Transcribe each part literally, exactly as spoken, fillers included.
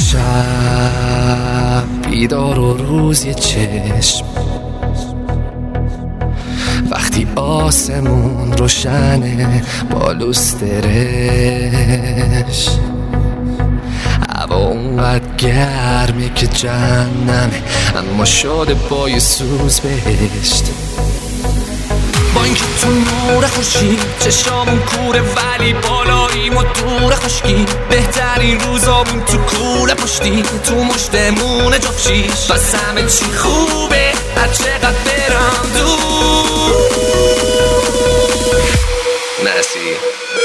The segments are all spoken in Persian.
شب بیدار و روز یه چشم، وقتی آسمون روشنه با لوسترش، هوا اونقدر گرمه که جهنمه اما شده با یه سوز بهشت. با اینکه تو نور خوشی چشامون کوره ولی بالاییم و دور خشکی، بهترین روزامون تو کوله پشتی تو مشتمون جفشیش، بس همه چی خوبه هر چقدر برم دور. مرسی.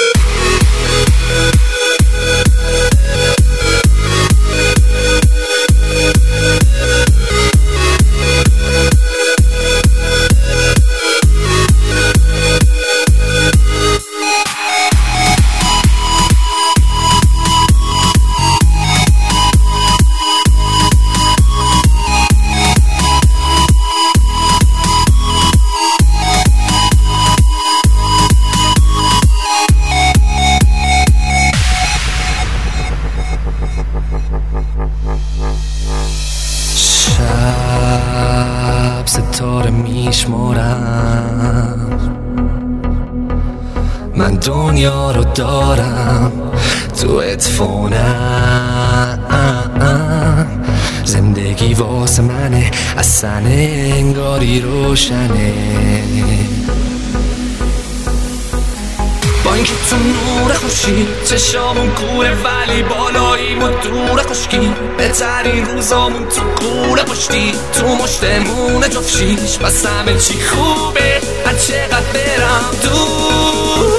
شب ستاره میشمارم، من دنیا رو دارم تو اتفونم، زندگی واسه منه اصلا انگاری روشنه. با اینکه تو نور خوشی چشامون کوره ولی بالاییم و دور خشکی، بهترین روزامون تو کوله پشتی تو مشتمون جفشیش، بس همه چی خوبه هر چقدر برم دور.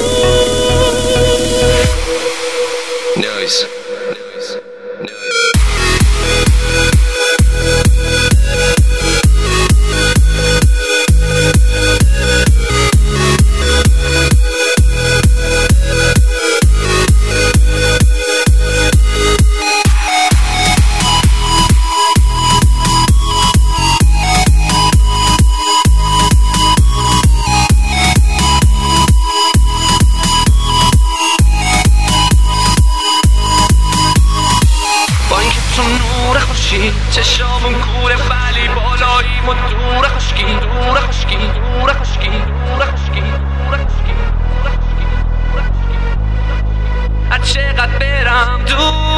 نویز چشامون کوره ولی بالاییم و دور خشکی دور خشکی دور خشکی دور خشکی دور خشکی دور خشکی هر چقدر برم دور.